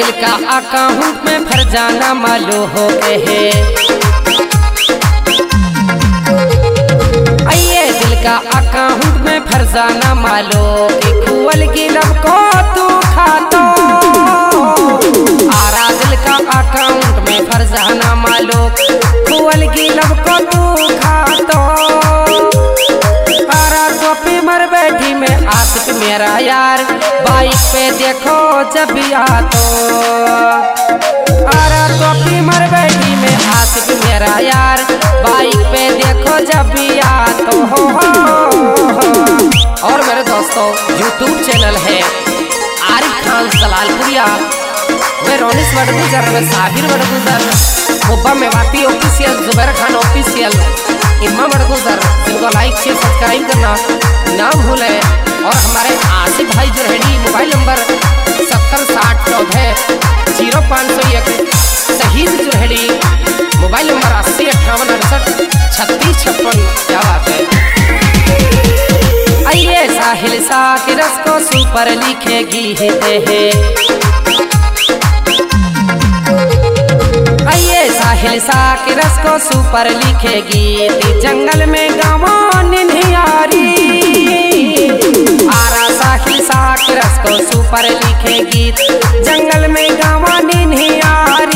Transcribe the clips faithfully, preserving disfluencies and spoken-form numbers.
दिल का अकाउंट में फरजाना मालूम हो गए है। आइए दिल का अकाउंट में फरजाना मालूम कि खुअल की लब को तू खातो। आरा दिल का अकाउंट में फरजाना मालूम खुअल की लब को तू खातो। आरा टोपी मर बैठी में आशिक मेरा यार बाइक पे देखो जब आ तो। आरा टोपी मर बैठी में आशिक मेरा यार बाइक पे देखो जब आ तो। हो हो और मेरे दोस्तों यूट्यूब चैनल है आरिफ खान सलालपुरिया, मैं रोनिस वडगुजर, मैं साबिर वडगुजर, मुब्बा मेवाती ऑफिशियल, जुबैर खान ऑफिशियल, इम्मा वडगुजर, जिनको लाइक शेयर सब्सक्राइब करना ना भूलें। और हमारे आसिफ भाई जुरहेड़ी मोबाइल नंबर सत्तर साठ चौदह जीरो पाँच सौ एक, शहीद जुरहेड़ी मोबाइल नंबर अस्सी अट्ठावन अड़सठ छत्तीस छप्पन। क्या बात है। आइए साहिल सा के रस को सुपर लिखेगी है। आइए साहिल सा के रस को सुपर लिखेगी जंगल में गाँव निन्हियारी। आरा साहिल सा के रस को सुपर लिखेगी जंगल में गाँव निन्हियारी।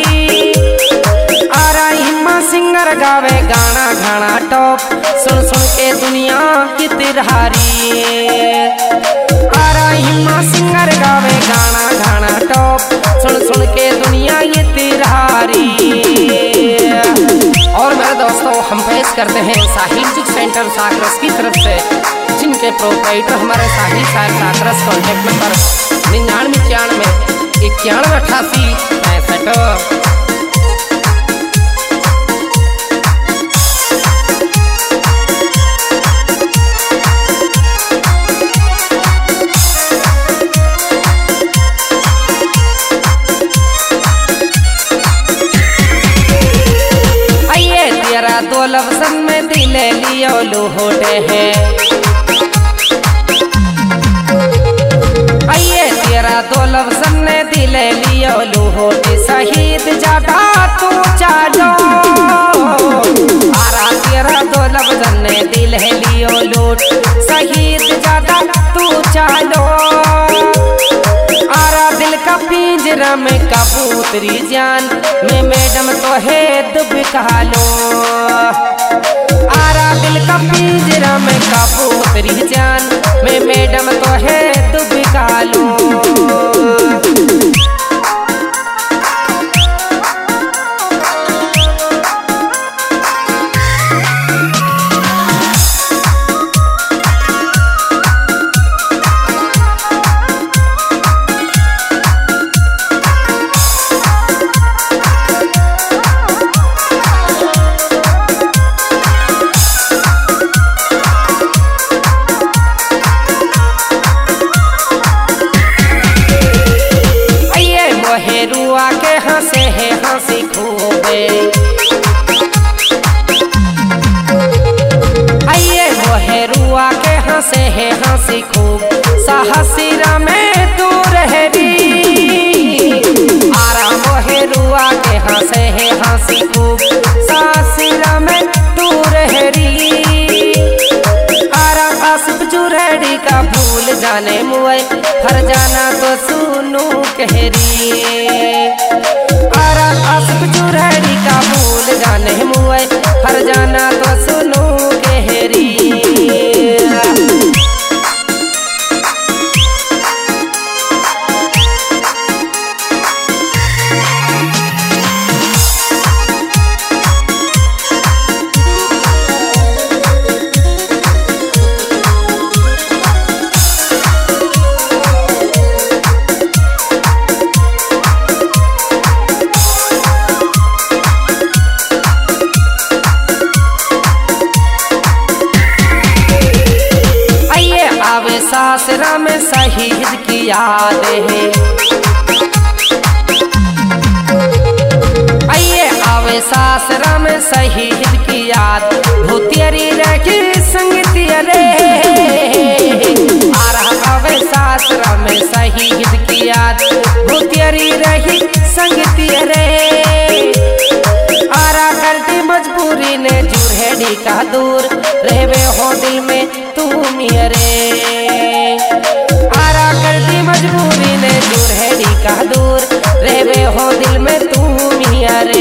आरा हिम्मा सिंगर गावे गाना घाना टॉप, सुन सुन के दुनिया की तिरहारी। आरा हिम्मा सिंगर गावे गाना घाना टॉप, सुन सुन के दुनिया ये तिरहारी। और मेरे दोस्तों हम पेश करते हैं साहिल म्यूजिक सेंटर साकरस की तरफ से, जिनके प्रोपराइटर हमारे साहिल साहब साकरस। कॉन्टेक्ट नंबर निन्यानवे इक्यानवे इक्यानवे अठासी पैंसठ। दो लफ्ज़न में दिल लियो लुहोटे है। आइए तेरा दो लफ्ज़न में दिल लियो लुहोटे, शहीद जाता तू चालो। आरा तेरा दो लफ्ज़न में दिल लियो लूट, शहीद जाता तू चालो। आरा दिल का पिंजरा में कबूतरी जान में मैडम तो है दुबका लो। आरा दिल का पिंजरा में कबूतरी जान में मैडम तो है दुबका लो। रुआ के हंसे है हंसी खूबे। आइए वो है रुआ के हंसे है हंसी खूब, साहसीरा में तू रहरी। आरा वो है रुआ के हंसे है हंसी खूब, साहसीरा में तू रहरी। आरा आसिफ जुरहेड़ी का भूल जाने मुए फरजाना तो सुनू कहरी। आरा आसिफ जुरहेड़ी का भूल जाने मुए फरजाना तो सुनू कहरी। सासरा में शहीद की याद है। आइए आवे सासरा में शहीद की याद, भूतियरी रखी संगतियरे। आ रहा आवे सासरा में शहीद की याद, भूतियरी मियरी रही संगती रे आरा करती मजबूरी ने जुरहेड़ी का दूर रहवे हो दिल में तू मियरे आरा करती मजबूरी ने जुरहेड़ी का दूर रहवे हो दिल में तू मियरे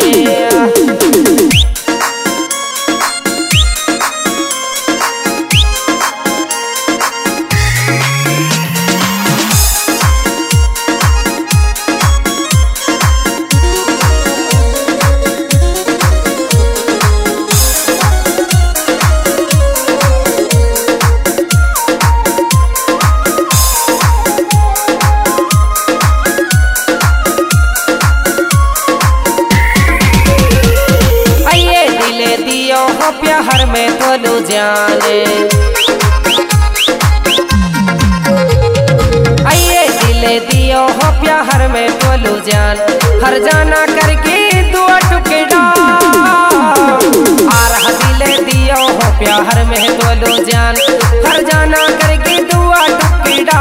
प्यार में तो लो जाने आइए दिले दियो हो प्यार में तो लो जान हर जाना करके दुआ टुकड़ा आ रहा दिले दियो हो प्यार में तो लो जान हर जाना करके दुआ टुकड़ा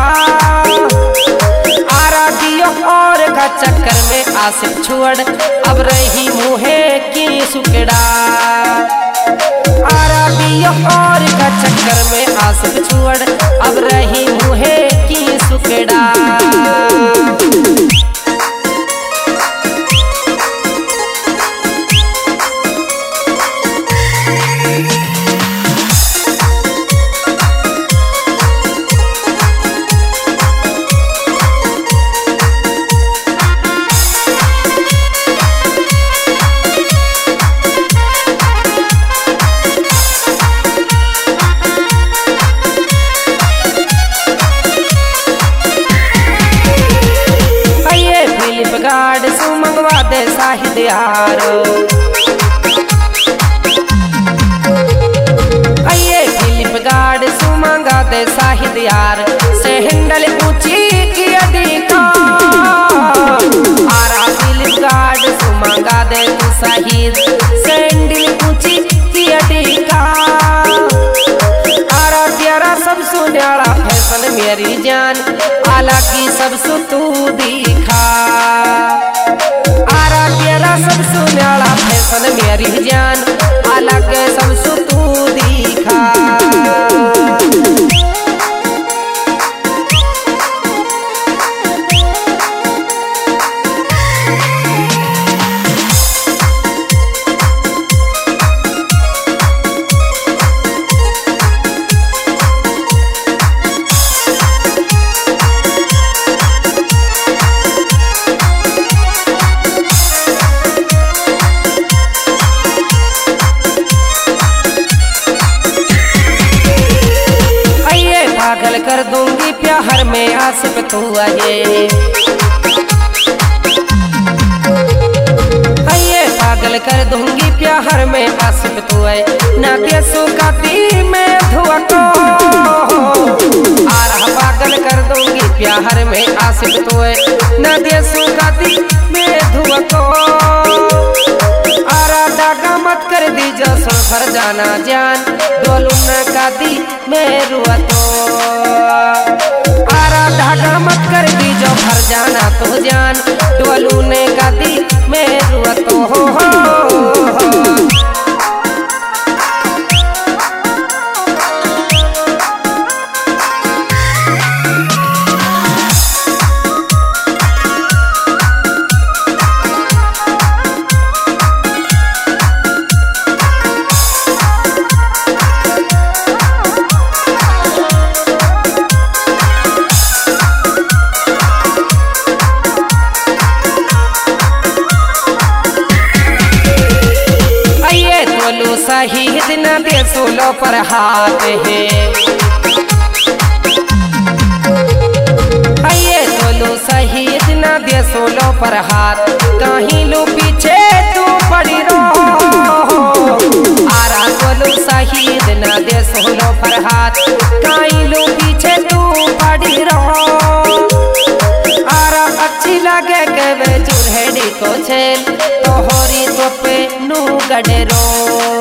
आ रहा दियो और का चक्कर में आसिफ छोड़ अब रही मुहे की सुकड़ा आरा दियो और का चक्कर में आसिफ छोड़ अब रही मुहे की सुकड़ा गाड़ सु मंगवा दे साहिद यारो आइए फिलिप गाड़ सु मंगा दे साहिद यार से हैंडल ऊंची की अडिका आरा फिलिप गाड़ सु मंगा दे तू साहिद से हैंडल ऊंची की अडिका आरा तेरा सब सुन्याड़ा फैशन मेरी जान आला की सब सु तू दिखा आरा तेरा सब सुन्याड़ा फैशन मेरी जान आला के सब सु तू दिखा पागल कर दूंगी प्यार में आसिफ तू आए आइए पागल कर दूंगी प्यार में आसिफ तू आए ना देसू काती में धुआ को आ रहा पागल कर दूंगी प्यार में आसिफ तू आए ना देसू काती में धुआ को आरा दागा मत कर दीजो सफर जाना जान डोलू न कादी में रुआ तो आरा धागा मत कर दीजो भर जाना तो जान डोलू ने गादी में रुआ तो हो, हो, हो। शहीद न दे सोलो पर हाथ है आइए सोलो शहीद न दे सोलो पर हाथ कहीं लो पीछे तू पड़ी रो आरा सोलो शहीद न दे सोलो पर हाथ कहीं लो पीछे तू पड़ी रो आरा अच्छी लगे के वे जुरहेड़ी को छेल तो होरी तो पे नू गडे रो